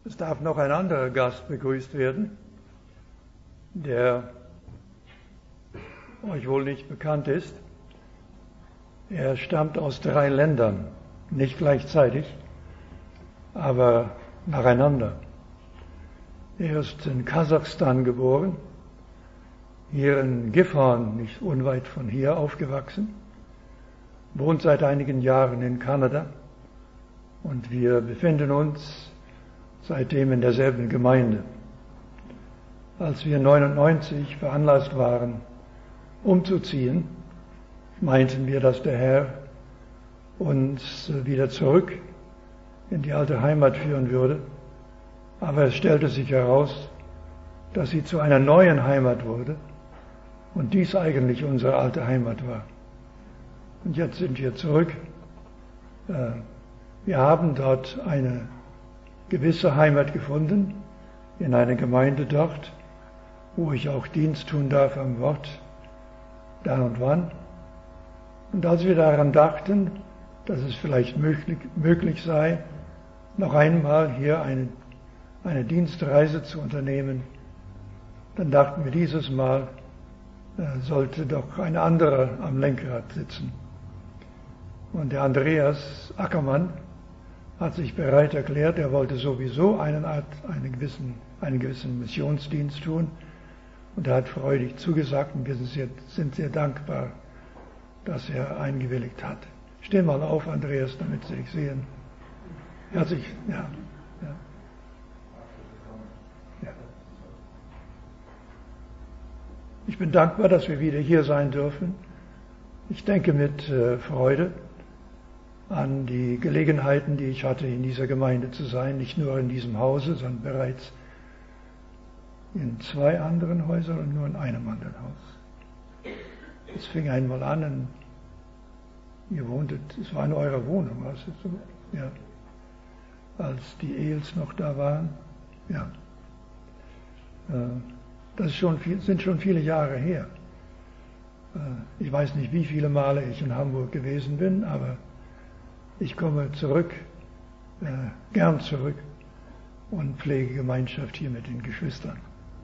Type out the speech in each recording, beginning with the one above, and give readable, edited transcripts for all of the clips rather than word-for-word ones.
Es darf noch ein anderer Gast begrüßt werden, der euch wohl nicht bekannt ist. Er stammt aus 3 Ländern, nicht gleichzeitig, aber nacheinander. Er ist in Kasachstan geboren, hier in Gifhorn, nicht unweit von hier, aufgewachsen, wohnt seit einigen Jahren in Kanada und wir befinden uns seitdem in derselben Gemeinde. Als wir 1999 veranlasst waren, umzuziehen, meinten wir, dass der Herr uns wieder zurück in die alte Heimat führen würde. Aber es stellte sich heraus, dass sie zu einer neuen Heimat wurde und dies eigentlich unsere alte Heimat war. Und jetzt sind wir zurück. Wir haben dort eine gewisse Heimat gefunden, in einer Gemeinde dort, wo ich auch Dienst tun darf am Wort, dann und wann. Und als wir daran dachten, dass es vielleicht möglich sei, noch einmal hier eine Dienstreise zu unternehmen, dann dachten wir, dieses Mal sollte doch ein anderer am Lenkrad sitzen. Und der Andreas Ackermann hat sich bereit erklärt, er wollte sowieso einen gewissen Missionsdienst tun und er hat freudig zugesagt und wir sind sehr dankbar, dass er eingewilligt hat. Steh mal auf, Andreas, damit Sie dich sehen. Herzlich, ja. Ich bin dankbar, dass wir wieder hier sein dürfen. Ich denke mit Freude an die Gelegenheiten, die ich hatte, in dieser Gemeinde zu sein, nicht nur in diesem Hause, sondern bereits in 2 anderen Häusern und nur in einem anderen Haus. Es fing einmal an, ihr wohntet, es war in eurer Wohnung, was ist so? Ja. Als die Ehels noch da waren, ja. Das sind schon viele Jahre her. Ich weiß nicht, wie viele Male ich in Hamburg gewesen bin, aber ich komme zurück, gern zurück und pflege Gemeinschaft hier mit den Geschwistern.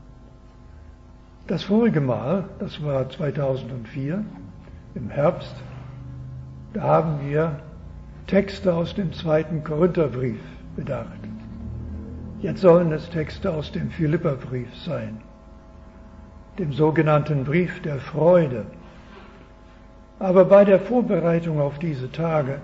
Das vorige Mal, das war 2004, im Herbst, da haben wir Texte aus dem 2. Korintherbrief bedacht. Jetzt sollen es Texte aus dem Philipperbrief sein, dem sogenannten Brief der Freude. Aber bei der Vorbereitung auf diese Tage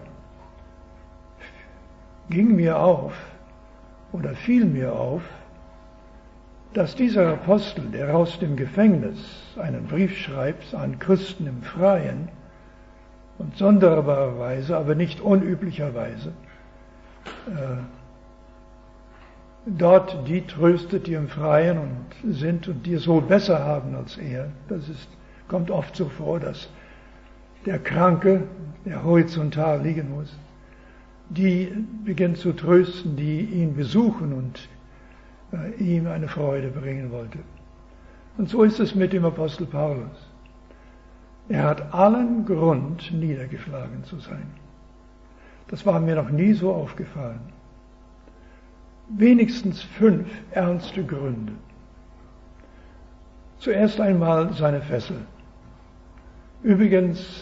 fiel mir auf, dass dieser Apostel, der aus dem Gefängnis einen Brief schreibt an Christen im Freien und sonderbarerweise, aber nicht unüblicherweise, dort die tröstet, die im Freien sind und die es wohl besser haben als er. Kommt oft so vor, dass der Kranke, der horizontal liegen muss, die beginnt zu trösten, die ihn besuchen und ihm eine Freude bringen wollte. Und so ist es mit dem Apostel Paulus. Er hat allen Grund, niedergeschlagen zu sein. Das war mir noch nie so aufgefallen. Wenigstens 5 ernste Gründe. Zuerst einmal seine Fessel. Übrigens,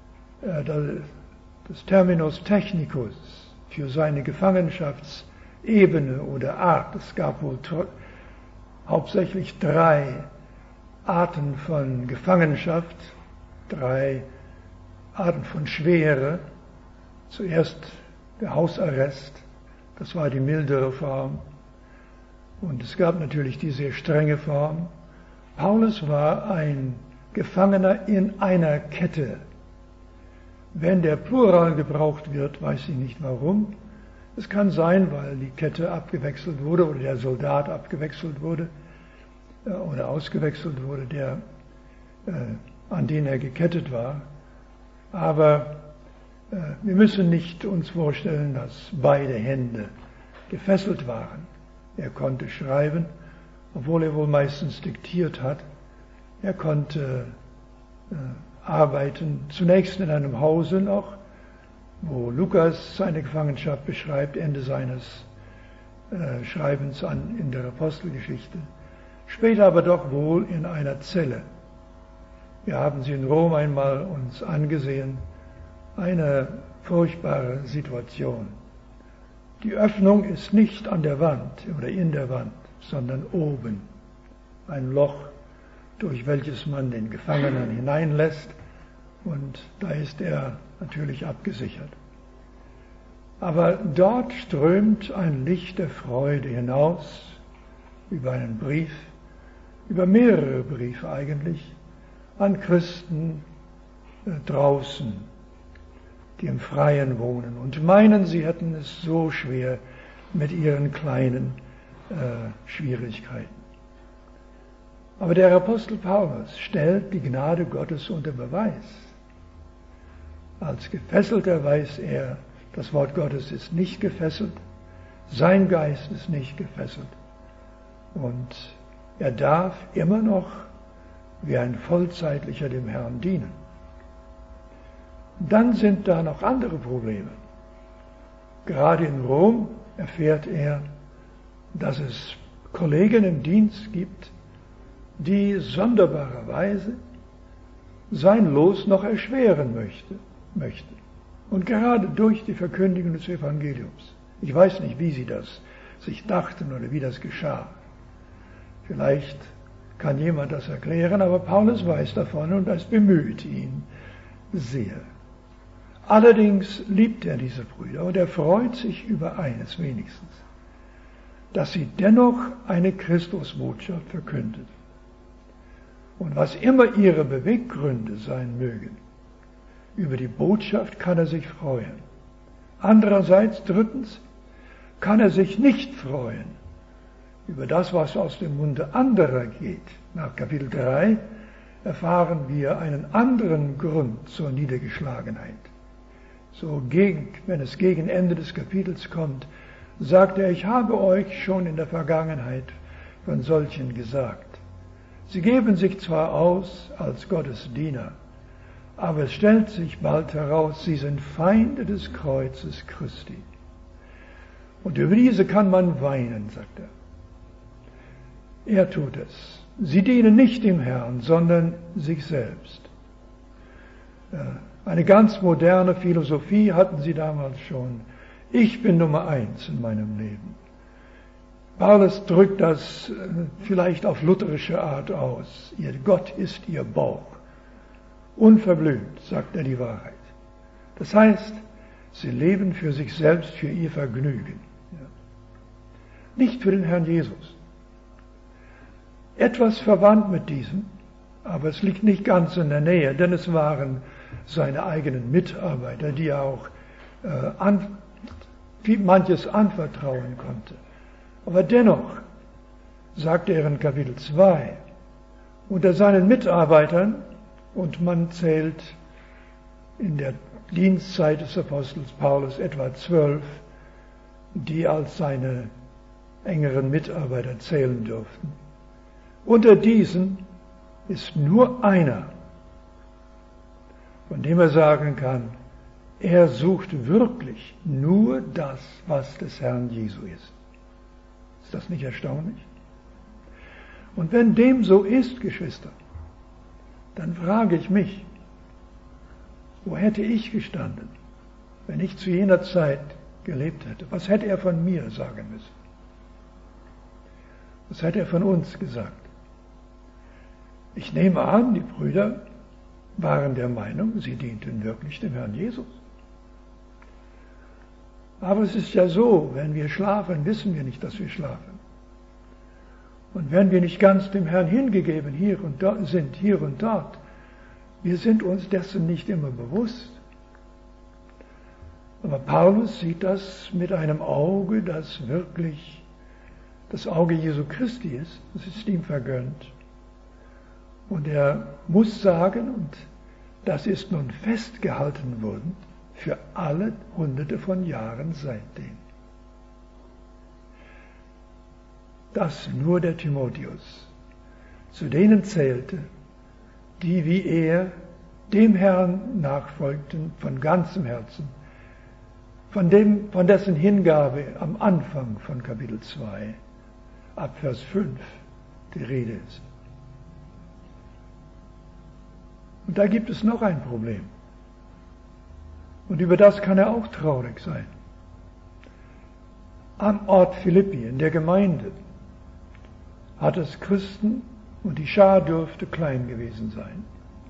das Terminus technicus für seine Gefangenschaftsebene oder Art, es gab wohl hauptsächlich 3 Arten von Gefangenschaft, 3 Arten von Schwere. Zuerst der Hausarrest, das war die mildere Form. Und es gab natürlich die sehr strenge Form. Paulus war ein Gefangener in einer Kette. Wenn der Plural gebraucht wird, weiß ich nicht warum. Es kann sein, weil die Kette abgewechselt wurde oder der Soldat abgewechselt wurde oder ausgewechselt wurde, an den er gekettet war. Aber wir müssen nicht uns vorstellen, dass beide Hände gefesselt waren. Er konnte schreiben, obwohl er wohl meistens diktiert hat. Er konnte arbeiten, zunächst in einem Hause noch, wo Lukas seine Gefangenschaft beschreibt, Ende seines Schreibens an in der Apostelgeschichte, später aber doch wohl in einer Zelle. Wir haben sie in Rom einmal uns angesehen, eine furchtbare Situation. Die Öffnung ist nicht an der Wand oder in der Wand, sondern oben. Ein Loch, durch welches man den Gefangenen hineinlässt, und da ist er natürlich abgesichert. Aber dort strömt ein Licht der Freude hinaus über einen Brief, über mehrere Briefe eigentlich, an Christen draußen, die im Freien wohnen und meinen, sie hätten es so schwer mit ihren kleinen Schwierigkeiten. Aber der Apostel Paulus stellt die Gnade Gottes unter Beweis. Als Gefesselter weiß er, das Wort Gottes ist nicht gefesselt, sein Geist ist nicht gefesselt. Und er darf immer noch wie ein Vollzeitlicher dem Herrn dienen. Dann sind da noch andere Probleme. Gerade in Rom erfährt er, dass es Kollegen im Dienst gibt, die sonderbarerweise sein Los noch erschweren möchten. Und gerade durch die Verkündigung des Evangeliums. Ich weiß nicht, wie sie das sich dachten oder wie das geschah. Vielleicht kann jemand das erklären, aber Paulus weiß davon und es bemüht ihn sehr. Allerdings liebt er diese Brüder und er freut sich über eines wenigstens, dass sie dennoch eine Christusbotschaft verkündet. Und was immer ihre Beweggründe sein mögen, über die Botschaft kann er sich freuen. Andererseits, drittens, kann er sich nicht freuen über das, was aus dem Munde anderer geht. Nach Kapitel 3 erfahren wir einen anderen Grund zur Niedergeschlagenheit. Wenn es gegen Ende des Kapitels kommt, sagt er, ich habe euch schon in der Vergangenheit von solchen gesagt. Sie geben sich zwar aus als Gottes Diener, aber es stellt sich bald heraus, sie sind Feinde des Kreuzes Christi. Und über diese kann man weinen, sagt er. Er tut es. Sie dienen nicht dem Herrn, sondern sich selbst. Eine ganz moderne Philosophie hatten sie damals schon. Ich bin Nummer 1 in meinem Leben. Paulus drückt das vielleicht auf lutherische Art aus. Ihr Gott ist ihr Bauch. Unverblümt sagt er die Wahrheit. Das heißt, sie leben für sich selbst, für ihr Vergnügen. Ja. Nicht für den Herrn Jesus. Etwas verwandt mit diesem, aber es liegt nicht ganz in der Nähe, denn es waren seine eigenen Mitarbeiter, die er auch manches anvertrauen konnte. Aber dennoch, sagt er in Kapitel 2, unter seinen Mitarbeitern, und man zählt in der Dienstzeit des Apostels Paulus etwa 12, die als seine engeren Mitarbeiter zählen dürften. Unter diesen ist nur einer, von dem er sagen kann, er sucht wirklich nur das, was des Herrn Jesu ist. Ist das nicht erstaunlich? Und wenn dem so ist, Geschwister, dann frage ich mich, wo hätte ich gestanden, wenn ich zu jener Zeit gelebt hätte? Was hätte er von mir sagen müssen? Was hätte er von uns gesagt? Ich nehme an, die Brüder waren der Meinung, sie dienten wirklich dem Herrn Jesus. Aber es ist ja so, wenn wir schlafen, wissen wir nicht, dass wir schlafen. Und wenn wir nicht ganz dem Herrn hingegeben hier und dort, wir sind uns dessen nicht immer bewusst. Aber Paulus sieht das mit einem Auge, das wirklich das Auge Jesu Christi ist. Das ist ihm vergönnt. Und er muss sagen, und das ist nun festgehalten worden, für alle Hunderte von Jahren seitdem, dass nur der Timotheus zu denen zählte, die wie er dem Herrn nachfolgten von ganzem Herzen, von dessen Hingabe am Anfang von Kapitel 2, ab Vers 5, die Rede ist. Und da gibt es noch ein Problem. Und über das kann er auch traurig sein. Am Ort Philippi, in der Gemeinde, hat es Christen und die Schar dürfte klein gewesen sein.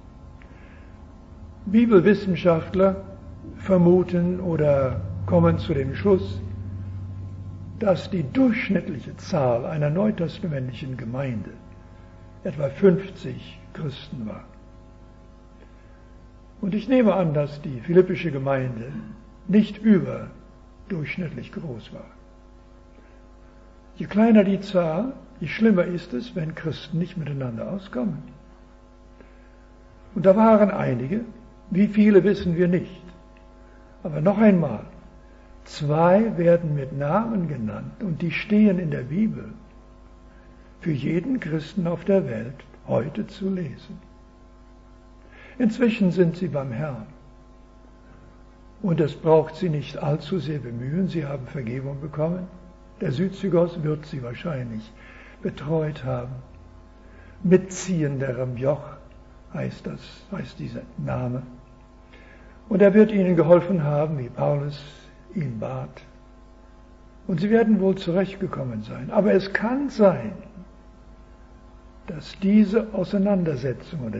Bibelwissenschaftler vermuten oder kommen zu dem Schluss, dass die durchschnittliche Zahl einer neutestamentlichen Gemeinde etwa 50 Christen war. Und ich nehme an, dass die philippische Gemeinde nicht überdurchschnittlich groß war. Je kleiner die Zahl, je schlimmer ist es, wenn Christen nicht miteinander auskommen. Und da waren einige, wie viele wissen wir nicht. Aber noch einmal, 2 werden mit Namen genannt und die stehen in der Bibel für jeden Christen auf der Welt heute zu lesen. Inzwischen sind sie beim Herrn. Und es braucht sie nicht allzu sehr bemühen, sie haben Vergebung bekommen. Der Syzygos wird sie wahrscheinlich betreut haben. Mitziehenderem Joch heißt dieser Name. Und er wird ihnen geholfen haben, wie Paulus ihn bat. Und sie werden wohl zurechtgekommen sein. Aber es kann sein, dass diese Auseinandersetzung oder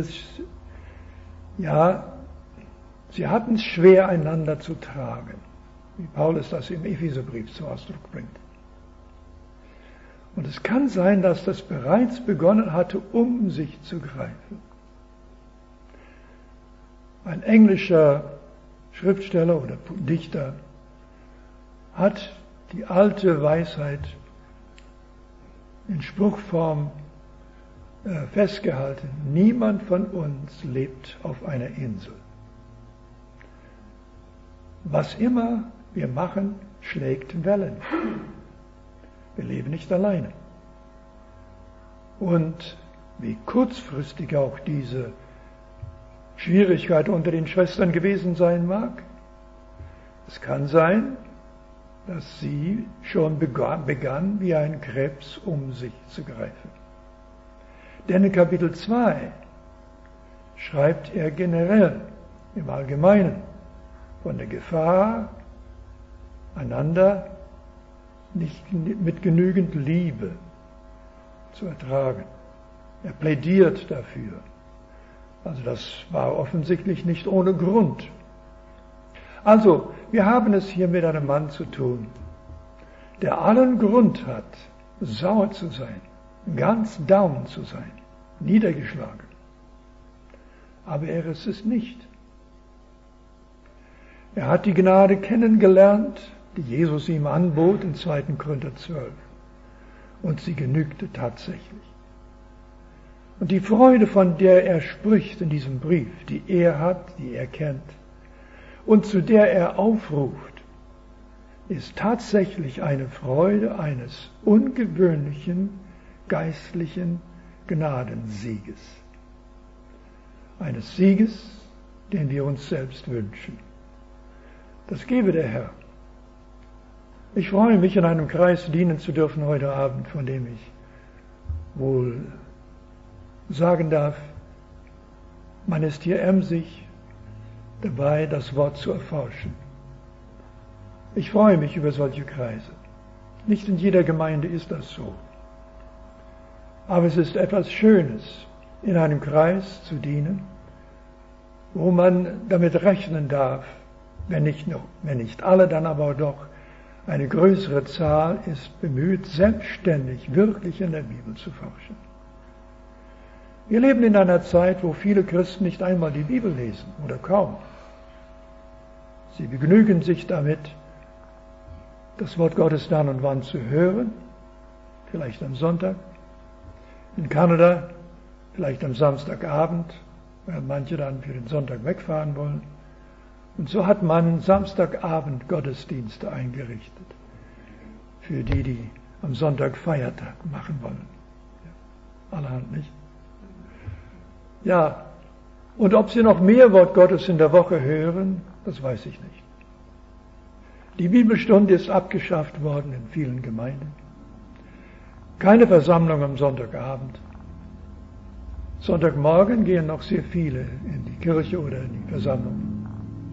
sie hatten es schwer, einander zu tragen, wie Paulus das im Epheserbrief zum Ausdruck bringt. Und es kann sein, dass das bereits begonnen hatte, um sich zu greifen. Ein englischer Schriftsteller oder Dichter hat die alte Weisheit in Spruchform festgehalten: Niemand von uns lebt auf einer Insel. Was immer wir machen, schlägt Wellen. Wir leben nicht alleine. Und wie kurzfristig auch diese Schwierigkeit unter den Schwestern gewesen sein mag, es kann sein, dass sie schon begann, wie ein Krebs um sich zu greifen. Denn in Kapitel 2 schreibt er generell, im Allgemeinen, von der Gefahr, einander nicht mit genügend Liebe zu ertragen. Er plädiert dafür. Also das war offensichtlich nicht ohne Grund. Also, wir haben es hier mit einem Mann zu tun, der allen Grund hat, sauer zu sein, ganz down zu sein, niedergeschlagen. Aber er ist es nicht. Er hat die Gnade kennengelernt, die Jesus ihm anbot in 2. Korinther 12. Und sie genügte tatsächlich. Und die Freude, von der er spricht in diesem Brief, die er hat, die er kennt und zu der er aufruft, ist tatsächlich eine Freude eines ungewöhnlichen geistlichen Gnadensieges. Eines Sieges, den wir uns selbst wünschen. Das gebe der Herr. Ich freue mich, in einem Kreis dienen zu dürfen heute Abend, von dem ich wohl sagen darf, man ist hier emsig dabei, das Wort zu erforschen. Ich freue mich über solche Kreise. Nicht in jeder Gemeinde ist das so. Aber es ist etwas Schönes, in einem Kreis zu dienen, wo man damit rechnen darf, wenn nicht alle, dann aber doch eine größere Zahl ist bemüht, selbstständig wirklich in der Bibel zu forschen. Wir leben in einer Zeit, wo viele Christen nicht einmal die Bibel lesen oder kaum. Sie begnügen sich damit, das Wort Gottes dann und wann zu hören, vielleicht am Sonntag, in Kanada vielleicht am Samstagabend, weil manche dann für den Sonntag wegfahren wollen. Und so hat man Samstagabend Gottesdienste eingerichtet, für die, die am Sonntag Feiertag machen wollen. Ja, allerhand nicht. Ja, und ob sie noch mehr Wort Gottes in der Woche hören, das weiß ich nicht. Die Bibelstunde ist abgeschafft worden in vielen Gemeinden. Keine Versammlung am Sonntagabend. Sonntagmorgen gehen noch sehr viele in die Kirche oder in die Versammlung.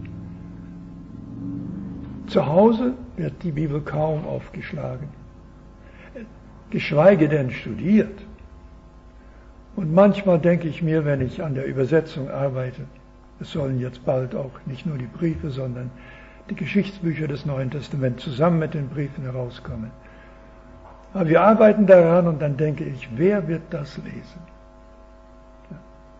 Zu Hause wird die Bibel kaum aufgeschlagen, geschweige denn studiert. Und manchmal denke ich mir, wenn ich an der Übersetzung arbeite, es sollen jetzt bald auch nicht nur die Briefe, sondern die Geschichtsbücher des Neuen Testaments zusammen mit den Briefen herauskommen. Aber wir arbeiten daran und dann denke ich, wer wird das lesen? Ja.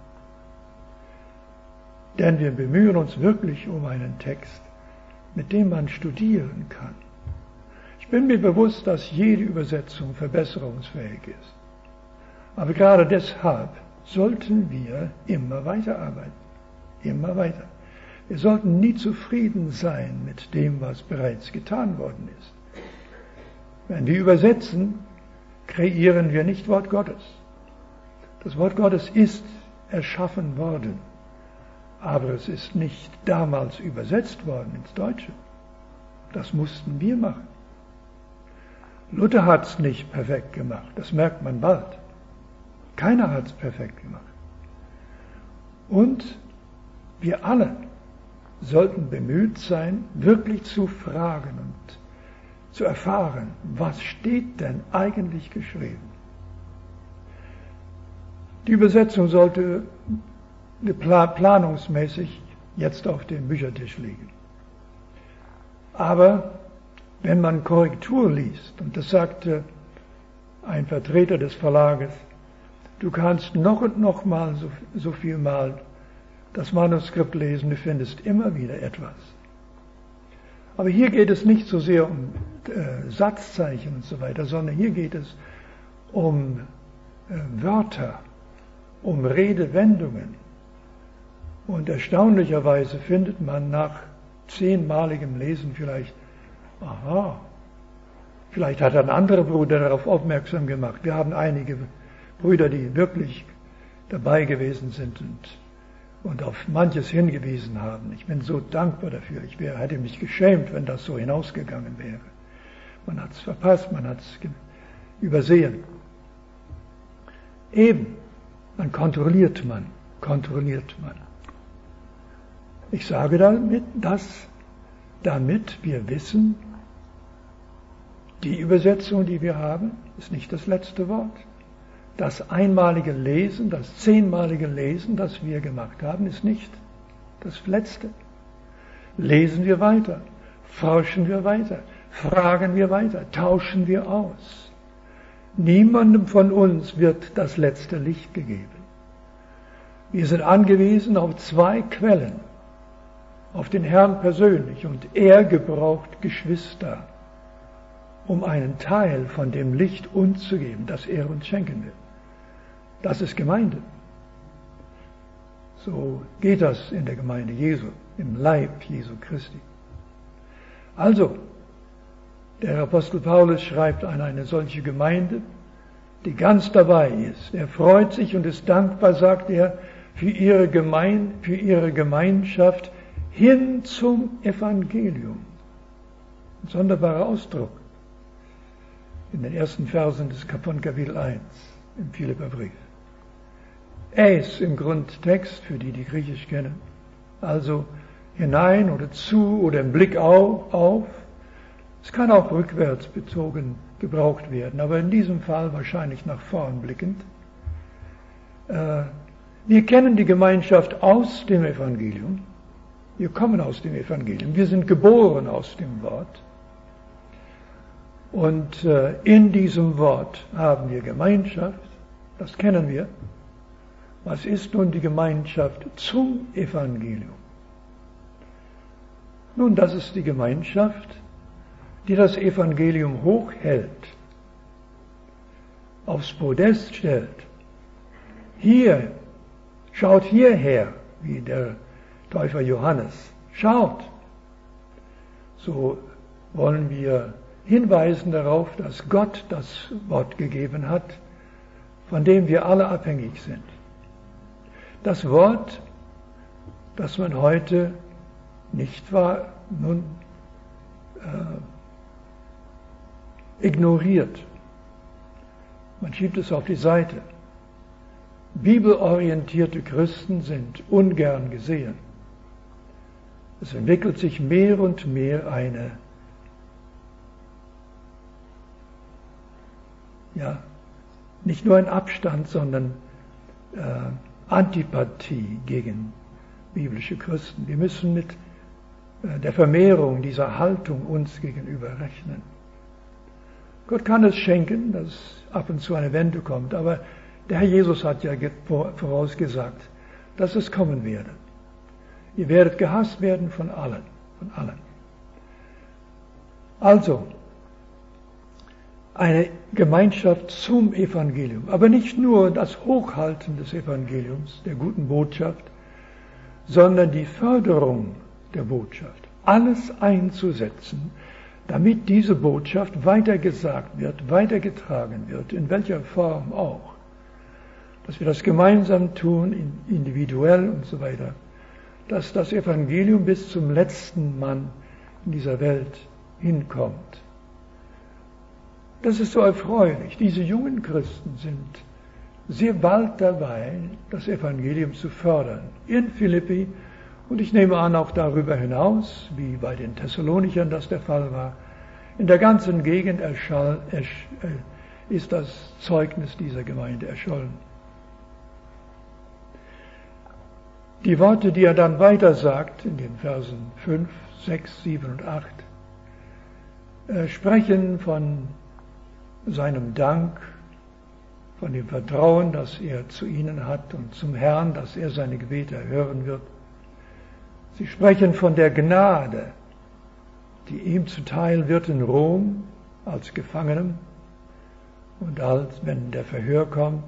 Denn wir bemühen uns wirklich um einen Text, mit dem man studieren kann. Ich bin mir bewusst, dass jede Übersetzung verbesserungsfähig ist. Aber gerade deshalb sollten wir immer weiterarbeiten. Immer weiter. Wir sollten nie zufrieden sein mit dem, was bereits getan worden ist. Wenn wir übersetzen, kreieren wir nicht Wort Gottes. Das Wort Gottes ist erschaffen worden, aber es ist nicht damals übersetzt worden ins Deutsche. Das mussten wir machen. Luther hat es nicht perfekt gemacht, das merkt man bald. Keiner hat es perfekt gemacht. Und wir alle sollten bemüht sein, wirklich zu fragen und zu erfahren, was steht denn eigentlich geschrieben. Die Übersetzung sollte planungsmäßig jetzt auf dem Büchertisch liegen. Aber wenn man Korrektur liest, und das sagte ein Vertreter des Verlages, du kannst noch und noch mal so viel mal das Manuskript lesen, du findest immer wieder etwas. Aber hier geht es nicht so sehr um Satzzeichen und so weiter, sondern hier geht es um Wörter, um Redewendungen. Und erstaunlicherweise findet man nach 10-maligem Lesen vielleicht, aha, vielleicht hat ein anderer Bruder darauf aufmerksam gemacht. Wir haben einige Brüder, die wirklich dabei gewesen sind und auf manches hingewiesen haben. Ich bin so dankbar dafür. Ich hätte mich geschämt, wenn das so hinausgegangen wäre. Man hat es verpasst, man hat es übersehen. Eben, dann kontrolliert man. Ich sage damit wir wissen, die Übersetzung, die wir haben, ist nicht das letzte Wort. Das einmalige Lesen, das 10-malige Lesen, das wir gemacht haben, ist nicht das letzte. Lesen wir weiter, forschen wir weiter, fragen wir weiter, tauschen wir aus. Niemandem von uns wird das letzte Licht gegeben. Wir sind angewiesen auf 2 Quellen, auf den Herrn persönlich, und er gebraucht Geschwister, um einen Teil von dem Licht uns zu geben, das er uns schenken will. Das ist Gemeinde. So geht das in der Gemeinde Jesu, im Leib Jesu Christi. Also, der Apostel Paulus schreibt an eine solche Gemeinde, die ganz dabei ist. Er freut sich und ist dankbar, sagt er, für ihre Gemeinschaft hin zum Evangelium. Ein sonderbarer Ausdruck in den ersten Versen von Kapitel 1 im Philipperbrief. Es im Grundtext, für die Griechisch kennen, also hinein oder zu oder im Blick auf. Es kann auch rückwärts bezogen gebraucht werden, aber in diesem Fall wahrscheinlich nach vorn blickend. Wir kennen die Gemeinschaft aus dem Evangelium. Wir kommen aus dem Evangelium. Wir sind geboren aus dem Wort. Und in diesem Wort haben wir Gemeinschaft. Das kennen wir. Was ist nun die Gemeinschaft zum Evangelium? Nun, das ist die Gemeinschaft, die das Evangelium hochhält, aufs Podest stellt. Hier, schaut hierher, wie der Täufer Johannes. Schaut! So wollen wir hinweisen darauf, dass Gott das Wort gegeben hat, von dem wir alle abhängig sind. Das Wort, das man heute nicht wahr, nun ignoriert. Man schiebt es auf die Seite. Bibelorientierte Christen sind ungern gesehen. Es entwickelt sich mehr und mehr eine nicht nur ein Abstand, sondern Antipathie gegen biblische Christen. Wir müssen mit der Vermehrung dieser Haltung uns gegenüber rechnen. Gott kann es schenken, dass ab und zu eine Wende kommt, aber der Herr Jesus hat ja vorausgesagt, dass es kommen werde. Ihr werdet gehasst werden von allen. Also, eine Gemeinschaft zum Evangelium, aber nicht nur das Hochhalten des Evangeliums, der guten Botschaft, sondern die Förderung der Botschaft, alles einzusetzen, damit diese Botschaft weitergesagt wird, weitergetragen wird, in welcher Form auch. Dass wir das gemeinsam tun, individuell und so weiter, dass das Evangelium bis zum letzten Mann in dieser Welt hinkommt. Das ist so erfreulich. Diese jungen Christen sind sehr bald dabei, das Evangelium zu fördern. In Philippi und ich nehme an auch darüber hinaus, wie bei den Thessalonichern das der Fall war, in der ganzen Gegend ist das Zeugnis dieser Gemeinde erschollen. Die Worte, die er dann weiter sagt, in den Versen 5, 6, 7 und 8, sprechen von seinem Dank, von dem Vertrauen, das er zu ihnen hat und zum Herrn, dass er seine Gebete erhören wird. Sie sprechen von der Gnade, die ihm zuteil wird in Rom als Gefangenem und wenn das Verhör kommt,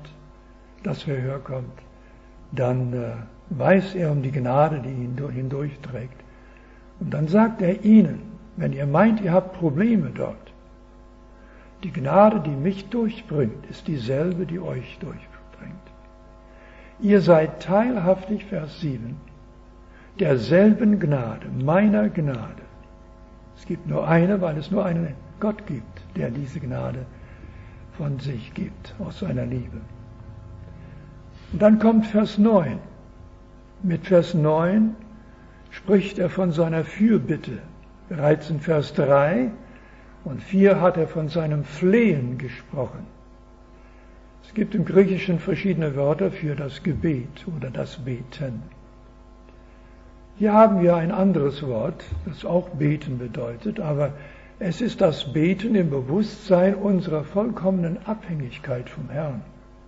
dann weiß er um die Gnade, die ihn hindurchträgt. Und dann sagt er ihnen, wenn ihr meint, ihr habt Probleme dort, die Gnade, die mich durchbringt, ist dieselbe, die euch durchbringt. Ihr seid teilhaftig, Vers 7, derselben Gnade, meiner Gnade. Es gibt nur eine, weil es nur einen Gott gibt, der diese Gnade von sich gibt, aus seiner Liebe. Und dann kommt Vers 9. Mit Vers 9 spricht er von seiner Fürbitte. Bereits in Vers 3 und 4 hat er von seinem Flehen gesprochen. Es gibt im Griechischen verschiedene Wörter für das Gebet oder das Beten. Hier haben wir ein anderes Wort, das auch Beten bedeutet, aber es ist das Beten im Bewusstsein unserer vollkommenen Abhängigkeit vom Herrn.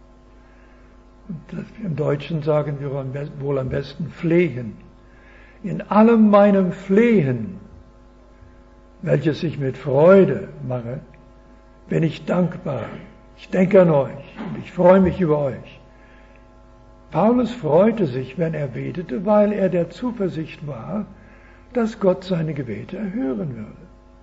Und im Deutschen sagen wir wohl am besten Flehen. In allem meinem Flehen, welches ich mit Freude mache, bin ich dankbar. Ich denke an euch und ich freue mich über euch. Paulus freute sich, wenn er betete, weil er der Zuversicht war, dass Gott seine Gebete erhören würde.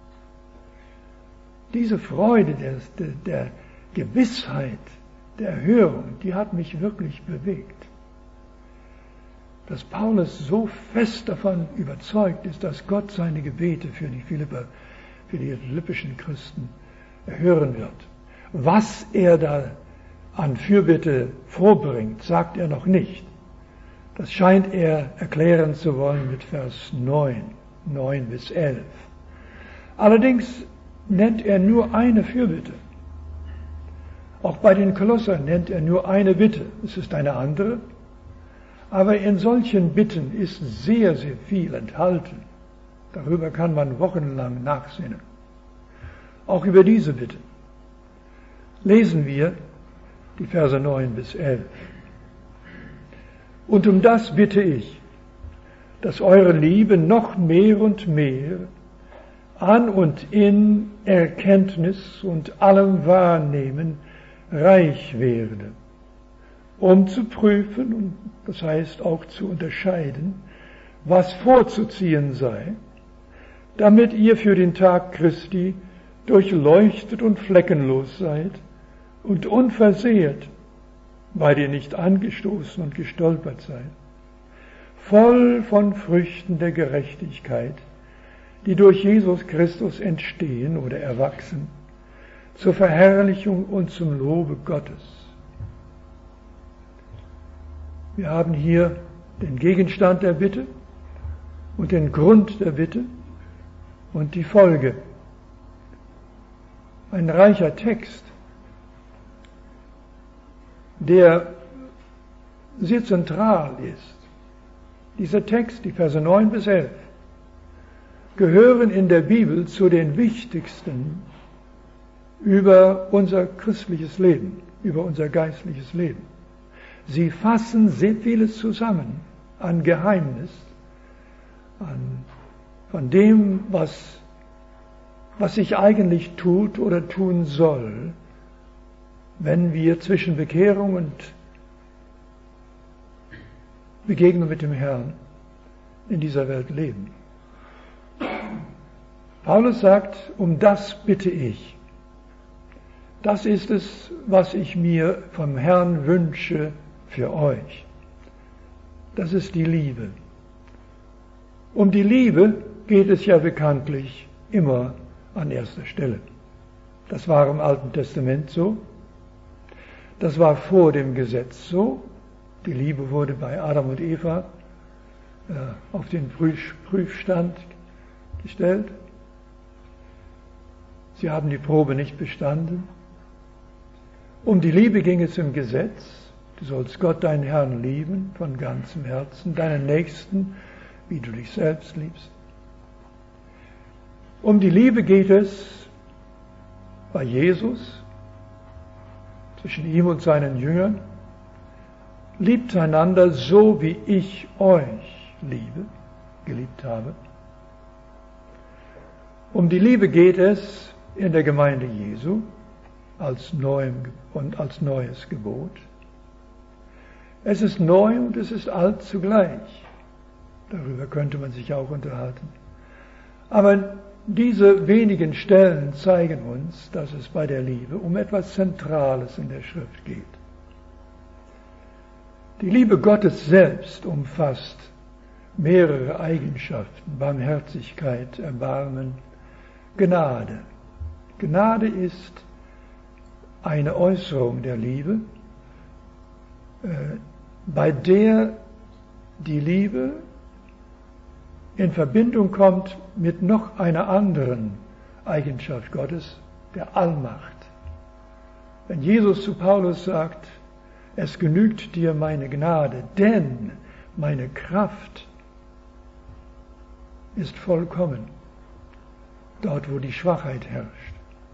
Diese Freude der Gewissheit, der Erhörung, die hat mich wirklich bewegt. Dass Paulus so fest davon überzeugt ist, dass Gott seine Gebete für die philippischen Christen erhören wird. Was er da an Fürbitte vorbringt, sagt er noch nicht. Das scheint er erklären zu wollen mit Vers 9 bis 11. Allerdings nennt er nur eine Fürbitte. Auch bei den Kolossern nennt er nur eine Bitte. Es ist eine andere. Aber in solchen Bitten ist sehr, sehr viel enthalten. Darüber kann man wochenlang nachsinnen. Auch über diese Bitte. Lesen wir die Verse 9 bis 11. Und um das bitte ich, dass eure Liebe noch mehr und mehr an und in Erkenntnis und allem Wahrnehmen reich werde, um zu prüfen, und das heißt auch zu unterscheiden, was vorzuziehen sei, damit ihr für den Tag Christi durchleuchtet und fleckenlos seid und unversehrt, weil ihr nicht angestoßen und gestolpert seid, voll von Früchten der Gerechtigkeit, die durch Jesus Christus entstehen oder erwachsen, zur Verherrlichung und zum Lobe Gottes. Wir haben hier den Gegenstand der Bitte und den Grund der Bitte und die Folge. Ein reicher Text, der sehr zentral ist. Dieser Text, die Verse 9 bis 11, gehören in der Bibel zu den wichtigsten über unser christliches Leben, über unser geistliches Leben. Sie fassen sehr vieles zusammen an Geheimnis, von dem, was sich eigentlich tut oder tun soll, wenn wir zwischen Bekehrung und Begegnung mit dem Herrn in dieser Welt leben. Paulus sagt, um das bitte ich. Das ist es, was ich mir vom Herrn wünsche für euch. Das ist die Liebe. Um die Liebe geht es ja bekanntlich immer an erster Stelle. Das war im Alten Testament so. Das war vor dem Gesetz so. Die Liebe wurde bei Adam und Eva auf den Prüfstand gestellt. Sie haben die Probe nicht bestanden. Um die Liebe ging es im Gesetz. Du sollst Gott, deinen Herrn, lieben von ganzem Herzen, deinen Nächsten, wie du dich selbst liebst. Um die Liebe geht es bei Jesus, zwischen ihm und seinen Jüngern. Liebt einander so, wie ich euch geliebt habe. Um die Liebe geht es in der Gemeinde Jesu als neues Gebot. Es ist neu und es ist alt zugleich. Darüber könnte man sich auch unterhalten. Aber diese wenigen Stellen zeigen uns, dass es bei der Liebe um etwas Zentrales in der Schrift geht. Die Liebe Gottes selbst umfasst mehrere Eigenschaften: Barmherzigkeit, Erbarmen, Gnade. Gnade ist eine Äußerung der Liebe, bei der die Liebe in Verbindung kommt mit noch einer anderen Eigenschaft Gottes, der Allmacht. Wenn Jesus zu Paulus sagt, es genügt dir meine Gnade, denn meine Kraft ist vollkommen, dort wo die Schwachheit herrscht,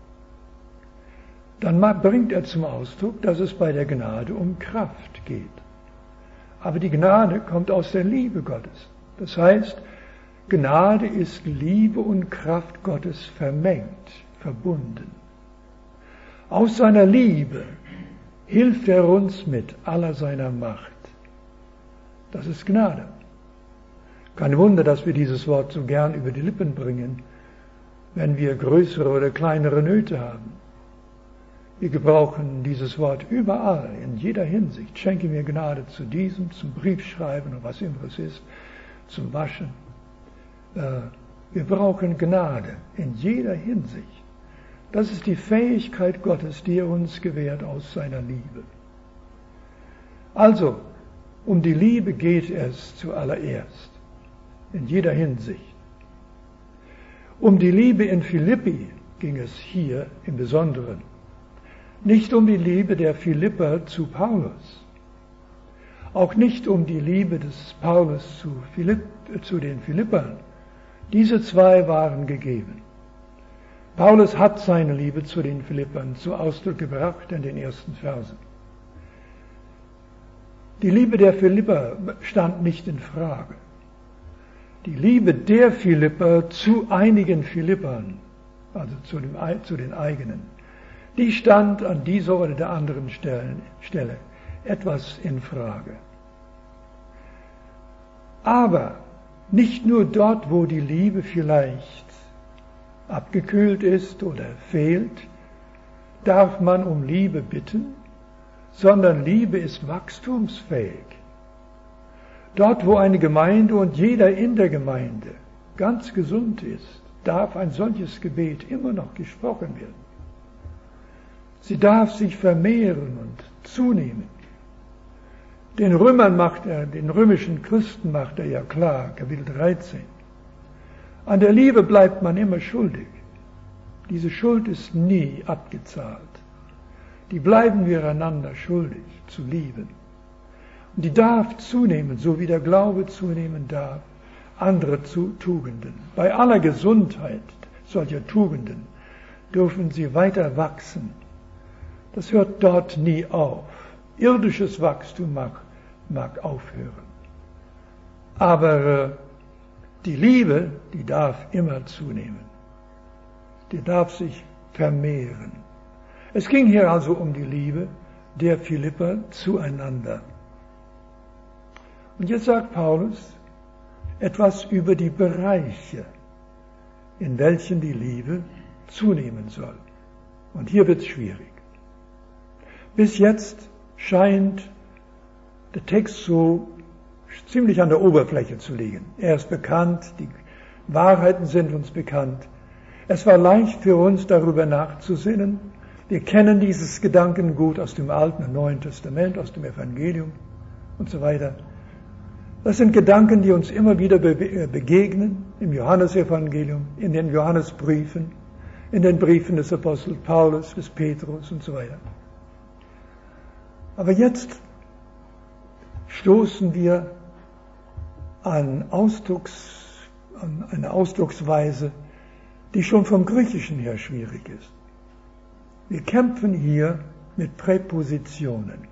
dann bringt er zum Ausdruck, dass es bei der Gnade um Kraft geht. Aber die Gnade kommt aus der Liebe Gottes. Das heißt, Gnade ist Liebe und Kraft Gottes vermengt, verbunden. Aus seiner Liebe hilft er uns mit aller seiner Macht. Das ist Gnade. Kein Wunder, dass wir dieses Wort so gern über die Lippen bringen, wenn wir größere oder kleinere Nöte haben. Wir gebrauchen dieses Wort überall, in jeder Hinsicht. Schenke mir Gnade zu diesem, zum Briefschreiben und was immer es ist, zum Waschen. Wir brauchen Gnade in jeder Hinsicht. Das ist die Fähigkeit Gottes, die er uns gewährt aus seiner Liebe. Also, um die Liebe geht es zuallererst, in jeder Hinsicht. Um die Liebe in Philippi ging es hier im Besonderen. Nicht um die Liebe der Philipper zu Paulus, auch nicht um die Liebe des Paulus zu den Philippern. Diese zwei waren gegeben. Paulus hat seine Liebe zu den Philippern zu Ausdruck gebracht in den ersten Versen. Die Liebe der Philipper stand nicht in Frage. Die Liebe der Philipper zu einigen Philippern, also zu den eigenen, die stand an dieser oder der anderen Stelle etwas in Frage. Aber nicht nur dort, wo die Liebe vielleicht abgekühlt ist oder fehlt, darf man um Liebe bitten, sondern Liebe ist wachstumsfähig. Dort, wo eine Gemeinde und jeder in der Gemeinde ganz gesund ist, darf ein solches Gebet immer noch gesprochen werden. Sie darf sich vermehren und zunehmen. Den römischen Christen macht er ja klar, Kapitel 13. An der Liebe bleibt man immer schuldig. Diese Schuld ist nie abgezahlt. Die bleiben wir einander schuldig, zu lieben. Und die darf zunehmen, so wie der Glaube zunehmen darf, andere Tugenden. Bei aller Gesundheit solcher Tugenden dürfen sie weiter wachsen. Das hört dort nie auf. Irdisches Wachstum mag aufhören. Aber die Liebe, die darf immer zunehmen. Die darf sich vermehren. Es ging hier also um die Liebe der Philipper zueinander. Und jetzt sagt Paulus etwas über die Bereiche, in welchen die Liebe zunehmen soll. Und hier wird es schwierig. Bis jetzt scheint der Text so ziemlich an der Oberfläche zu liegen. Er ist bekannt, die Wahrheiten sind uns bekannt. Es war leicht für uns, darüber nachzusinnen. Wir kennen dieses Gedankengut aus dem Alten und Neuen Testament, aus dem Evangelium und so weiter. Das sind Gedanken, die uns immer wieder begegnen, im Johannesevangelium, in den Johannesbriefen, in den Briefen des Apostels Paulus, des Petrus und so weiter. Aber jetzt stoßen wir an eine Ausdrucksweise, die schon vom Griechischen her schwierig ist. Wir kämpfen hier mit Präpositionen.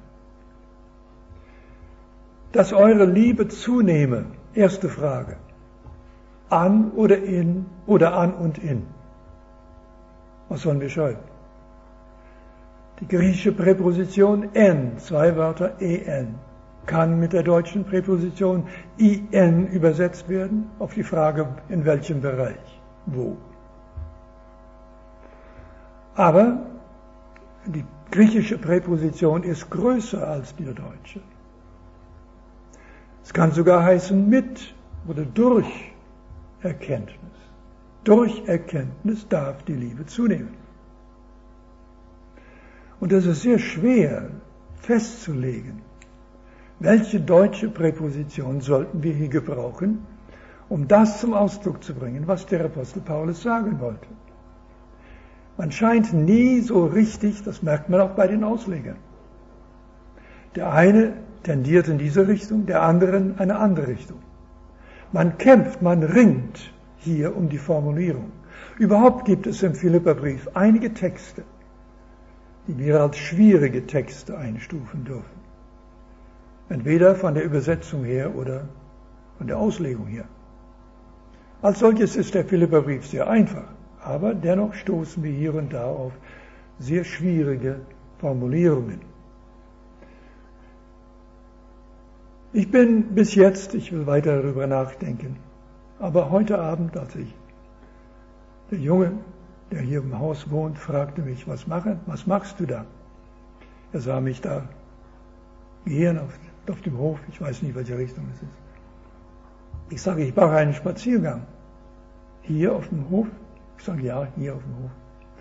Dass eure Liebe zunehme, erste Frage. An oder in oder an und in. Was sollen wir schreiben? Die griechische Präposition en, zwei Wörter en, kann mit der deutschen Präposition in übersetzt werden, auf die Frage, in welchem Bereich, wo. Aber die griechische Präposition ist größer als die deutsche. Es kann sogar heißen mit oder durch Erkenntnis. Durch Erkenntnis darf die Liebe zunehmen. Und es ist sehr schwer festzulegen, welche deutsche Präposition sollten wir hier gebrauchen, um das zum Ausdruck zu bringen, was der Apostel Paulus sagen wollte. Man scheint nie so richtig, das merkt man auch bei den Auslegern. Der eine tendiert in diese Richtung, der andere in eine andere Richtung. Man kämpft, man ringt hier um die Formulierung. Überhaupt gibt es im Philipperbrief einige Texte, die wir als schwierige Texte einstufen dürfen. Entweder von der Übersetzung her oder von der Auslegung her. Als solches ist der Philipperbrief sehr einfach, aber dennoch stoßen wir hier und da auf sehr schwierige Formulierungen. Ich bin bis jetzt, ich will weiter darüber nachdenken, aber heute Abend, als der Junge, der hier im Haus wohnt, fragte mich, was machst du da? Er sah mich da gehen auf dem Hof, ich weiß nicht, welche Richtung es ist. Ich sage, ich mache einen Spaziergang. Hier auf dem Hof? Ich sage, ja, hier auf dem Hof.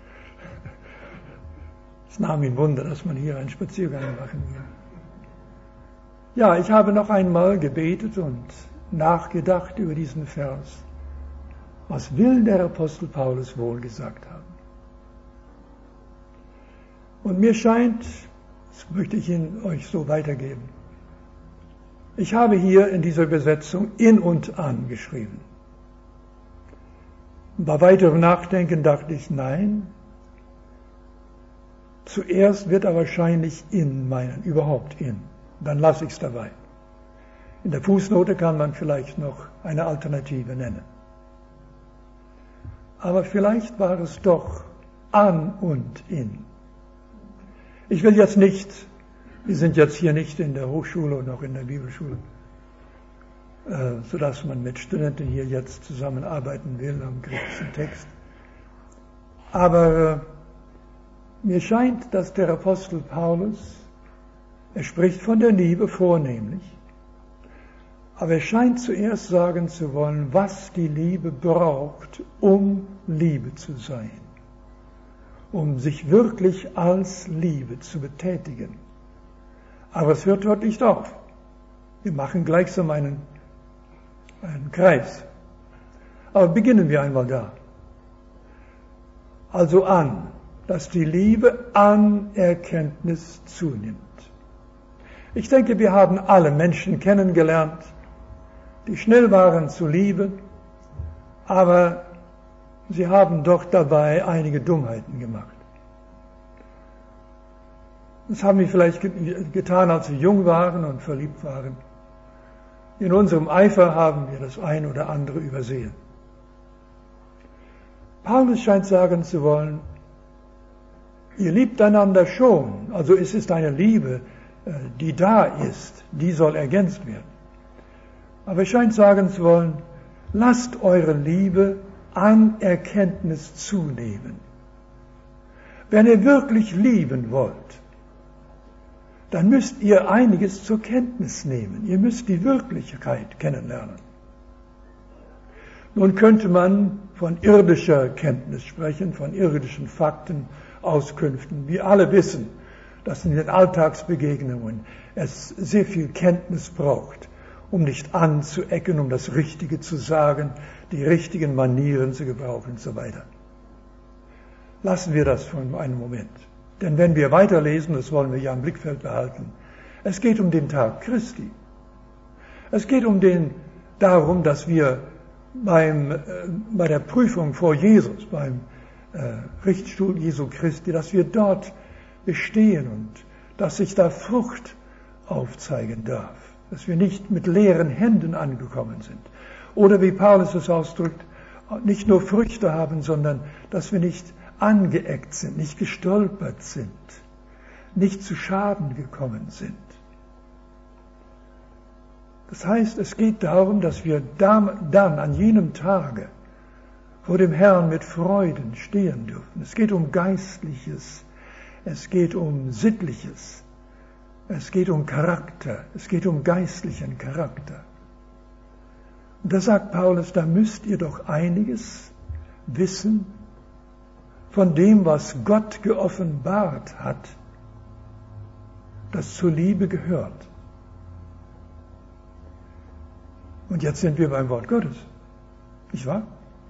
Es nahm ihn Wunder, dass man hier einen Spaziergang machen will. Ja, ich habe noch einmal gebetet und nachgedacht über diesen Vers. Was will der Apostel Paulus wohl gesagt haben? Und mir scheint, das möchte ich euch so weitergeben, ich habe hier in dieser Übersetzung in und an geschrieben. Bei weiterem Nachdenken dachte ich, nein, zuerst wird er wahrscheinlich in meinen, überhaupt in. Dann lasse ich es dabei. In der Fußnote kann man vielleicht noch eine Alternative nennen. Aber vielleicht war es doch an und in. Ich will jetzt nicht, wir sind jetzt hier nicht in der Hochschule und noch in der Bibelschule, sodass man mit Studenten hier jetzt zusammenarbeiten will am griechischen Text. Aber mir scheint, dass der Apostel Paulus, er spricht von der Liebe vornehmlich, Aber er scheint zuerst sagen zu wollen, was die Liebe braucht, um Liebe zu sein, um sich wirklich als Liebe zu betätigen. Aber es hört dort nicht auf. Wir machen gleichsam einen Kreis. Aber beginnen wir einmal da. Also dass die Liebe an Erkenntnis zunimmt. Ich denke, wir haben alle Menschen kennengelernt, die schnell waren zu lieben, aber sie haben doch dabei einige Dummheiten gemacht. Das haben wir vielleicht getan, als wir jung waren und verliebt waren. In unserem Eifer haben wir das ein oder andere übersehen. Paulus scheint sagen zu wollen, ihr liebt einander schon, also es ist eine Liebe, die da ist, die soll ergänzt werden. Aber er scheint sagen zu wollen, lasst eure Liebe an Erkenntnis zunehmen. Wenn ihr wirklich lieben wollt, dann müsst ihr einiges zur Kenntnis nehmen. Ihr müsst die Wirklichkeit kennenlernen. Nun könnte man von irdischer Kenntnis sprechen, von irdischen Fakten, Auskünften. Wir alle wissen, dass in den Alltagsbegegnungen es sehr viel Kenntnis braucht, um nicht anzuecken, um das Richtige zu sagen, die richtigen Manieren zu gebrauchen und so weiter. Lassen wir das für einen Moment. Denn wenn wir weiterlesen, das wollen wir ja im Blickfeld behalten, es geht um den Tag Christi. Es geht darum, dass wir bei der Prüfung vor Jesus, beim Richtstuhl Jesu Christi, dass wir dort bestehen und dass sich da Frucht aufzeigen darf. Dass wir nicht mit leeren Händen angekommen sind. Oder wie Paulus es ausdrückt, nicht nur Früchte haben, sondern dass wir nicht angeeckt sind, nicht gestolpert sind, nicht zu Schaden gekommen sind. Das heißt, es geht darum, dass wir dann an jenem Tage vor dem Herrn mit Freuden stehen dürfen. Es geht um Geistliches, es geht um Sittliches, es geht um Charakter, es geht um geistlichen Charakter. Und da sagt Paulus, da müsst ihr doch einiges wissen von dem, was Gott geoffenbart hat, das zur Liebe gehört. Und jetzt sind wir beim Wort Gottes, nicht wahr?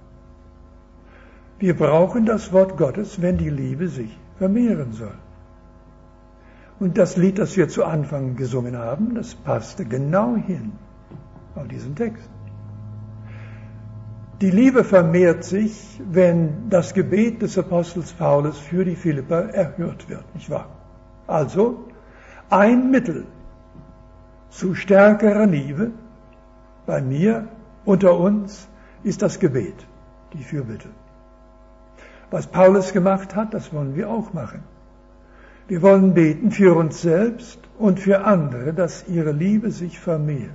Wir brauchen das Wort Gottes, wenn die Liebe sich vermehren soll. Und das Lied, das wir zu Anfang gesungen haben, das passte genau hin auf diesen Text. Die Liebe vermehrt sich, wenn das Gebet des Apostels Paulus für die Philipper erhört wird, nicht wahr? Also, ein Mittel zu stärkerer Liebe bei mir, unter uns, ist das Gebet, die Fürbitte. Was Paulus gemacht hat, das wollen wir auch machen. Wir wollen beten für uns selbst und für andere, dass ihre Liebe sich vermehrt.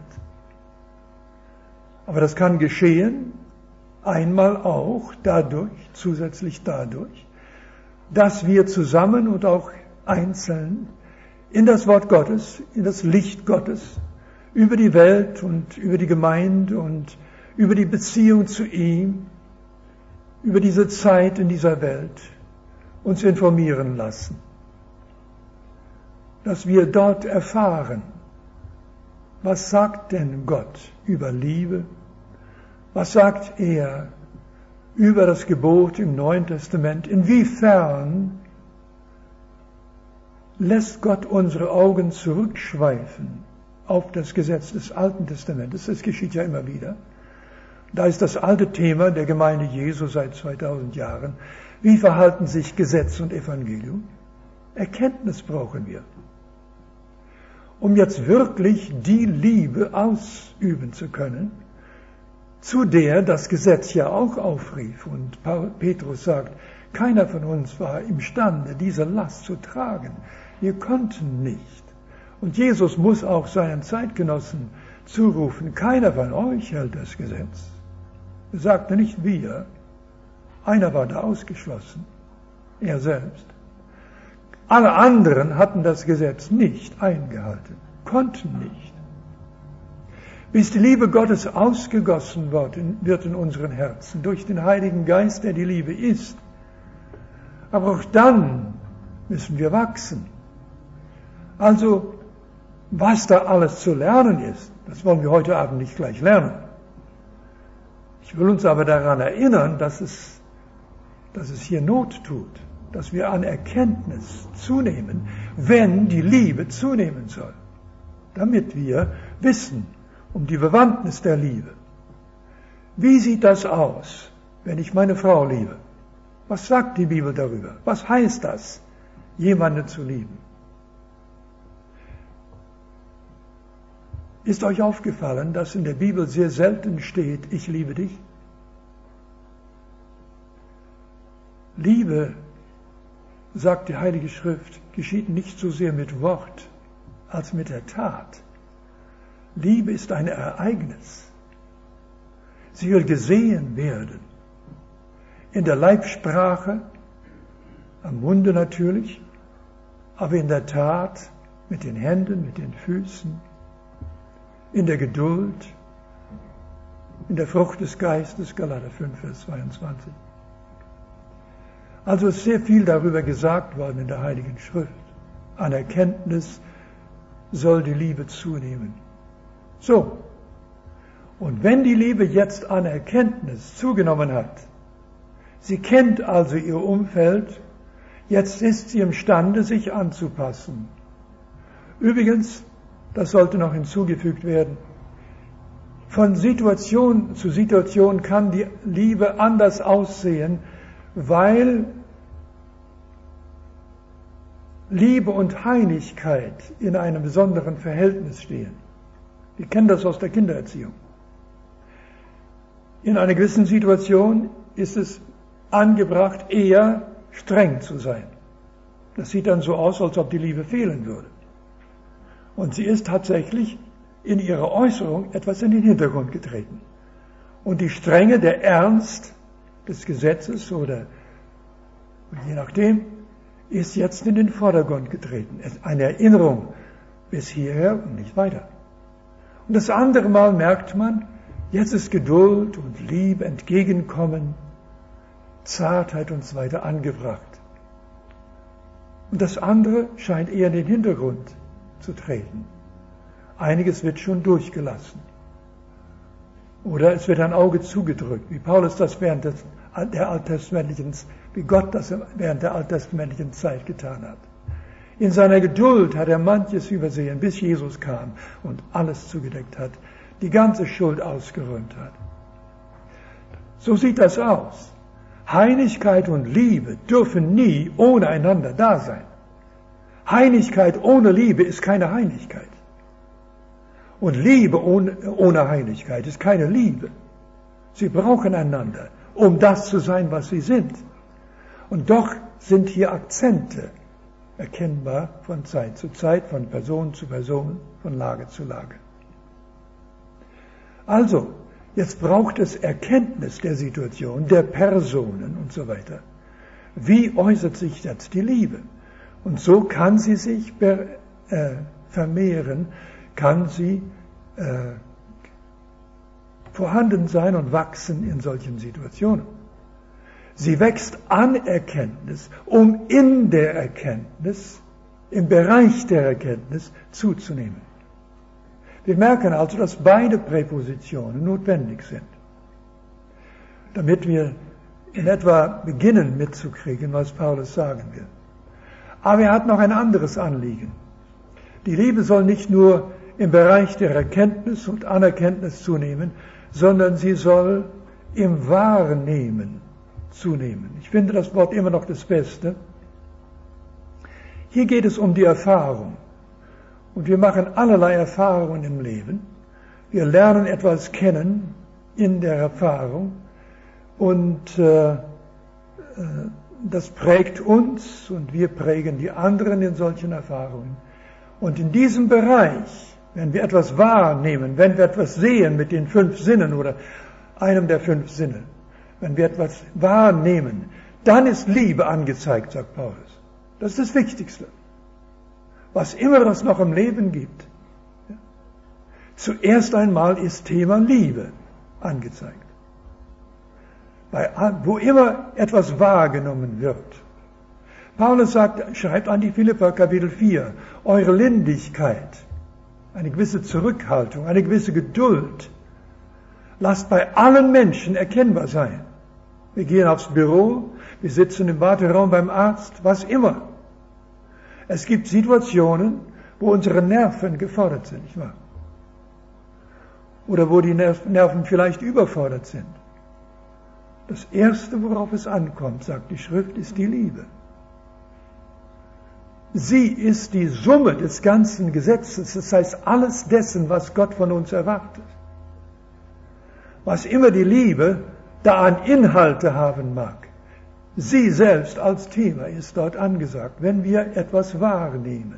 Aber das kann geschehen, einmal auch zusätzlich dadurch, dass wir zusammen und auch einzeln in das Wort Gottes, in das Licht Gottes, über die Welt und über die Gemeinde und über die Beziehung zu ihm, über diese Zeit in dieser Welt uns informieren lassen. Dass wir dort erfahren, was sagt denn Gott über Liebe? Was sagt er über das Gebot im Neuen Testament? Inwiefern lässt Gott unsere Augen zurückschweifen auf das Gesetz des Alten Testamentes? Das geschieht ja immer wieder. Da ist das alte Thema der Gemeinde Jesu seit 2000 Jahren. Wie verhalten sich Gesetz und Evangelium? Erkenntnis brauchen wir, um jetzt wirklich die Liebe ausüben zu können, zu der das Gesetz ja auch aufrief. Und Petrus sagt, keiner von uns war imstande, diese Last zu tragen. Wir konnten nicht. Und Jesus muss auch seinen Zeitgenossen zurufen, keiner von euch hält das Gesetz. Er sagte nicht wir, einer war da ausgeschlossen, er selbst. Alle anderen hatten das Gesetz nicht eingehalten, konnten nicht. bis die Liebe Gottes ausgegossen wird in unseren Herzen durch den Heiligen Geist, der die Liebe ist. Aber auch dann müssen wir wachsen. Also, was da alles zu lernen ist, das wollen wir heute Abend nicht gleich lernen. Ich will uns aber daran erinnern, dass es hier Not tut, dass wir an Erkenntnis zunehmen, wenn die Liebe zunehmen soll, damit wir wissen um die Bewandtnis der Liebe. Wie sieht das aus, wenn ich meine Frau liebe? Was sagt die Bibel darüber? Was heißt das, jemanden zu lieben? Ist euch aufgefallen, dass in der Bibel sehr selten steht, ich liebe dich? Liebe, sagt die Heilige Schrift, geschieht nicht so sehr mit Wort als mit der Tat. Liebe ist ein Ereignis. Sie will gesehen werden. In der Leibsprache, am Munde natürlich, aber in der Tat mit den Händen, mit den Füßen, in der Geduld, in der Frucht des Geistes, Galater 5, Vers 22. Also ist sehr viel darüber gesagt worden in der Heiligen Schrift. An Erkenntnis soll die Liebe zunehmen. So, und wenn die Liebe jetzt an Erkenntnis zugenommen hat, sie kennt also ihr Umfeld, jetzt ist sie imstande, sich anzupassen. Übrigens, das sollte noch hinzugefügt werden, von Situation zu Situation kann die Liebe anders aussehen, weil Liebe und Heiligkeit in einem besonderen Verhältnis stehen. Wir kennen das aus der Kindererziehung. In einer gewissen Situation ist es angebracht, eher streng zu sein. Das sieht dann so aus, als ob die Liebe fehlen würde. Und sie ist tatsächlich in ihrer Äußerung etwas in den Hintergrund getreten. Und die Strenge, der Ernst des Gesetzes oder je nachdem, ist jetzt in den Vordergrund getreten. Es ist eine Erinnerung bis hierher und nicht weiter. Und das andere Mal merkt man, jetzt ist Geduld und Liebe, Entgegenkommen, Zartheit und so weiter angebracht. Und das andere scheint eher in den Hintergrund zu treten. Einiges wird schon durchgelassen. Oder es wird ein Auge zugedrückt, wie Paulus das während der alttestamentlichen, wie Gott das während der alttestamentlichen Zeit getan hat. In seiner Geduld hat er manches übersehen, bis Jesus kam und alles zugedeckt hat, die ganze Schuld ausgeräumt hat. So sieht das aus. Heiligkeit und Liebe dürfen nie ohne einander da sein. Heiligkeit ohne Liebe ist keine Heiligkeit. Und Liebe ohne Heiligkeit ist keine Liebe. Sie brauchen einander, um das zu sein, was sie sind. Und doch sind hier Akzente erkennbar von Zeit zu Zeit, von Person zu Person, von Lage zu Lage. Also, jetzt braucht es Erkenntnis der Situation, der Personen und so weiter. Wie äußert sich jetzt die Liebe? Und so kann sie sich vermehren, kann sie vorhanden sein und wachsen in solchen Situationen. Sie wächst an Erkenntnis, um in der Erkenntnis, im Bereich der Erkenntnis zuzunehmen. Wir merken also, dass beide Präpositionen notwendig sind, damit wir in etwa beginnen mitzukriegen, was Paulus sagen will. Aber er hat noch ein anderes Anliegen. Die Liebe soll nicht nur im Bereich der Erkenntnis und Anerkenntnis zunehmen, sondern sie soll im Wahrnehmen zunehmen. Ich finde das Wort immer noch das Beste. Hier geht es um die Erfahrung. Und wir machen allerlei Erfahrungen im Leben. Wir lernen etwas kennen in der Erfahrung. Und das prägt uns und wir prägen die anderen in solchen Erfahrungen. Und in diesem Bereich, wenn wir etwas wahrnehmen, wenn wir etwas sehen mit den 5 Sinnen oder einem der 5 Sinne, wenn wir etwas wahrnehmen, dann ist Liebe angezeigt, sagt Paulus. Das ist das Wichtigste. Was immer es noch im Leben gibt. Zuerst einmal ist Thema Liebe angezeigt. Wo immer etwas wahrgenommen wird. Paulus schreibt an die Philipper Kapitel 4, eure Lindigkeit, eine gewisse Zurückhaltung, eine gewisse Geduld, lasst bei allen Menschen erkennbar sein. Wir gehen aufs Büro, wir sitzen im Warteraum beim Arzt, was immer. Es gibt Situationen, wo unsere Nerven gefordert sind, nicht wahr? Oder wo die Nerven vielleicht überfordert sind. Das Erste, worauf es ankommt, sagt die Schrift, ist die Liebe. Sie ist die Summe des ganzen Gesetzes, das heißt alles dessen, was Gott von uns erwartet. Was immer die Liebe da an Inhalte haben mag, sie selbst als Thema ist dort angesagt, wenn wir etwas wahrnehmen.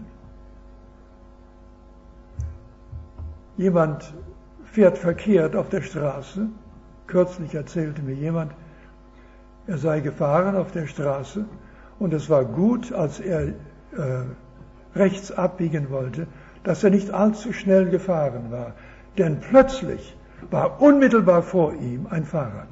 Jemand fährt verkehrt auf der Straße. Kürzlich erzählte mir jemand, er sei gefahren auf der Straße und es war gut, als er rechts abbiegen wollte, dass er nicht allzu schnell gefahren war. Denn plötzlich war unmittelbar vor ihm ein Fahrrad.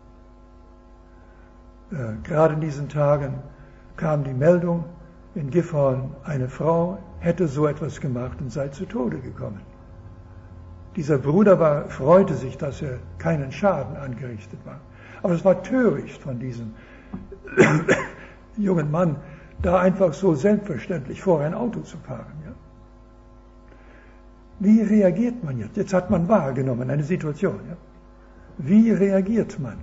Gerade in diesen Tagen kam die Meldung, in Gifhorn eine Frau hätte so etwas gemacht und sei zu Tode gekommen. Dieser Bruder freute sich, dass er keinen Schaden angerichtet war. Aber es war töricht von diesem jungen Mann, da einfach so selbstverständlich vor ein Auto zu fahren. Ja? Wie reagiert man jetzt? Jetzt hat man wahrgenommen eine Situation. Ja? Wie reagiert man?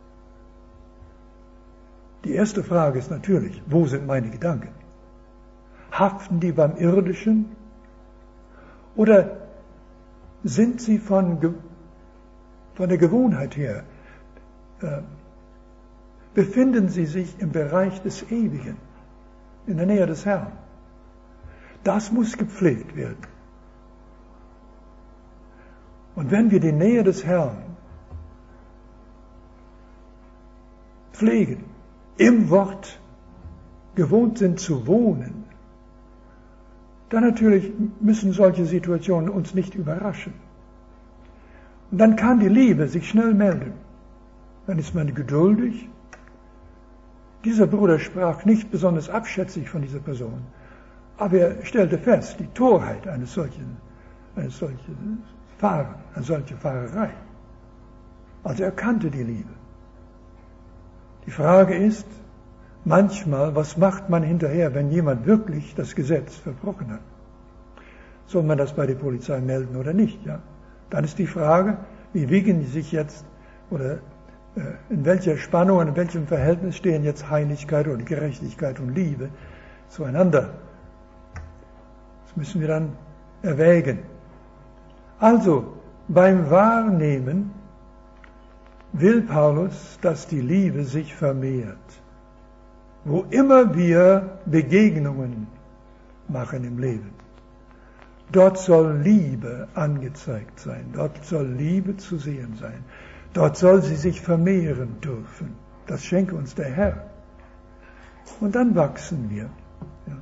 Die erste Frage ist natürlich, wo sind meine Gedanken? Haften die beim Irdischen? Oder sind sie von der Gewohnheit her, befinden sie sich im Bereich des Ewigen, in der Nähe des Herrn? Das muss gepflegt werden. Und wenn wir die Nähe des Herrn pflegen, im Wort gewohnt sind zu wohnen, dann natürlich müssen solche Situationen uns nicht überraschen. Und dann kann die Liebe sich schnell melden. Dann ist man geduldig. Dieser Bruder sprach nicht besonders abschätzig von dieser Person, aber er stellte fest, die Torheit einer solchen Fahren, eine solche Fahrerei. Also er kannte die Liebe. Die Frage ist, manchmal, was macht man hinterher, wenn jemand wirklich das Gesetz verbrochen hat? Soll man das bei der Polizei melden oder nicht? Ja? Dann ist die Frage, wie wiegen die sich jetzt, oder in welcher Spannung, in welchem Verhältnis stehen jetzt Heiligkeit und Gerechtigkeit und Liebe zueinander? Das müssen wir dann erwägen. Also, beim Wahrnehmen will Paulus, dass die Liebe sich vermehrt. Wo immer wir Begegnungen machen im Leben, dort soll Liebe angezeigt sein, dort soll Liebe zu sehen sein, dort soll sie sich vermehren dürfen. Das schenke uns der Herr. Und dann wachsen wir. Ja.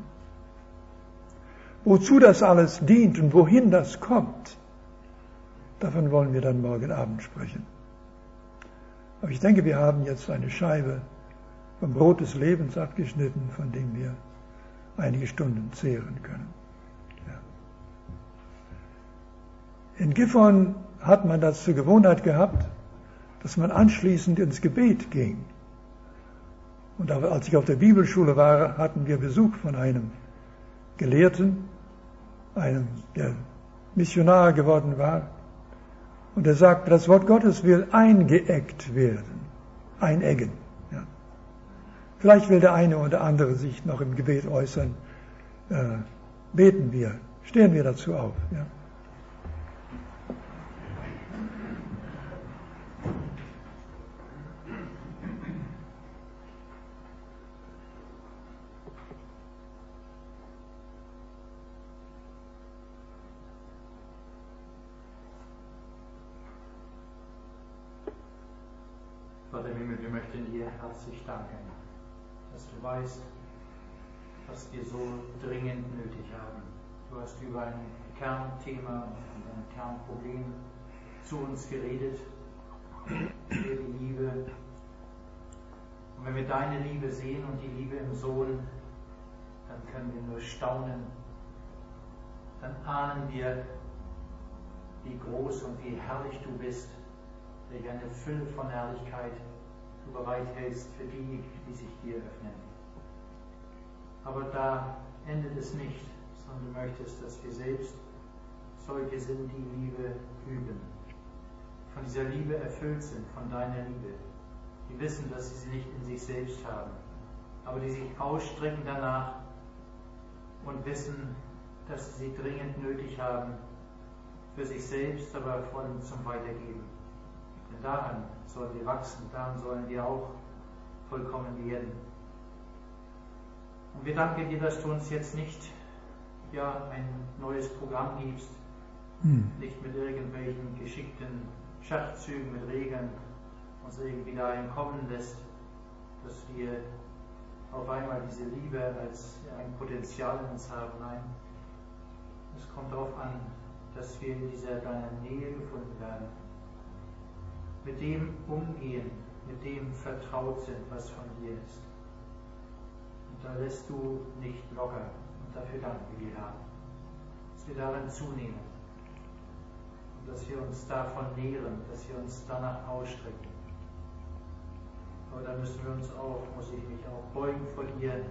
Wozu das alles dient und wohin das kommt, davon wollen wir dann morgen Abend sprechen. Aber ich denke, wir haben jetzt eine Scheibe vom Brot des Lebens abgeschnitten, von dem wir einige Stunden zehren können. Ja. In Gifhorn hat man das zur Gewohnheit gehabt, dass man anschließend ins Gebet ging. Und als ich auf der Bibelschule war, hatten wir Besuch von einem Gelehrten, einem, der Missionar geworden war. Und er sagte, das Wort Gottes will eingeeggt werden. Eineggen. Ja. Vielleicht will der eine oder andere sich noch im Gebet äußern. Beten wir, stehen wir dazu auf. Ja. Vater im Himmel, wir möchten dir herzlich danken, dass du weißt, was wir so dringend nötig haben. Du hast über ein Kernthema und ein Kernproblem zu uns geredet, über die Liebe. Und wenn wir deine Liebe sehen und die Liebe im Sohn, dann können wir nur staunen. Dann ahnen wir, wie groß und wie herrlich du bist, welche eine Fülle von Herrlichkeit du bereithältst für die, die sich dir öffnen. Aber da endet es nicht, sondern du möchtest, dass wir selbst solche sind, die Liebe üben, von dieser Liebe erfüllt sind, von deiner Liebe, die wissen, dass sie sie nicht in sich selbst haben, aber die sich ausstrecken danach und wissen, dass sie dringend nötig haben, für sich selbst, aber vor allem zum Weitergeben. Denn daran sollen wir wachsen, daran sollen wir auch vollkommen werden. Und wir danken dir, dass du uns jetzt nicht ein neues Programm gibst, nicht mit irgendwelchen geschickten Schachzügen, mit Regeln uns irgendwie dahin kommen lässt, dass wir auf einmal diese Liebe als ein Potenzial in uns haben. Nein, es kommt darauf an, dass wir in dieser deiner Nähe gefunden werden, mit dem umgehen, mit dem vertraut sind, was von dir ist. Und da lässt du nicht locker. Und dafür danken wir, Herr, dass wir darin zunehmen und dass wir uns davon nähren, dass wir uns danach ausstrecken. Aber da müssen wir uns auch, muss ich mich auch beugen vor dir,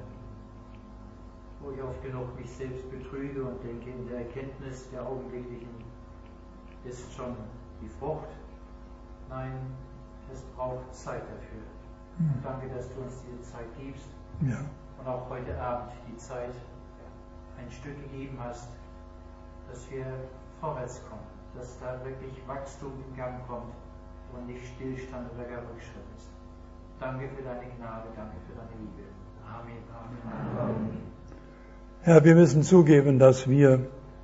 wo ich oft genug mich selbst betrüge und denke, in der Erkenntnis der Augenblicklichen ist schon die Frucht. Nein, es braucht Zeit dafür. Und danke, dass du uns diese Zeit gibst. Ja. Und auch heute Abend die Zeit ein Stück gegeben hast, dass wir vorwärts kommen, dass da wirklich Wachstum in Gang kommt und nicht Stillstand oder gar Rückschritt ist. Danke für deine Gnade, danke für deine Liebe. Amen. Amen. Amen. Herr, wir müssen zugeben, dass wir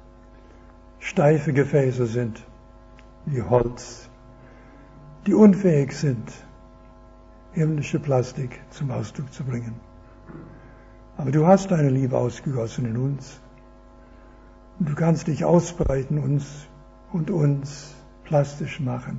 steife Gefäße sind, wie Holz, die unfähig sind, himmlische Plastik zum Ausdruck zu bringen. Aber du hast deine Liebe ausgegossen in uns. Und du kannst dich ausbreiten und uns plastisch machen.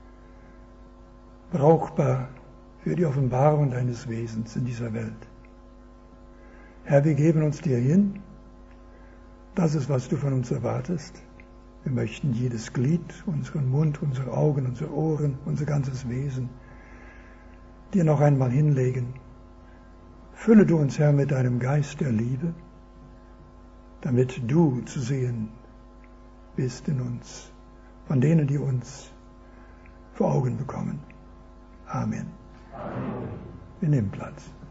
Brauchbar für die Offenbarung deines Wesens in dieser Welt. Herr, wir geben uns dir hin. Das ist, was du von uns erwartest. Wir möchten jedes Glied, unseren Mund, unsere Augen, unsere Ohren, unser ganzes Wesen dir noch einmal hinlegen. Fülle du uns, Herr, mit deinem Geist der Liebe, damit du zu sehen bist in uns, von denen, die uns vor Augen bekommen. Amen. Amen. Wir nehmen Platz.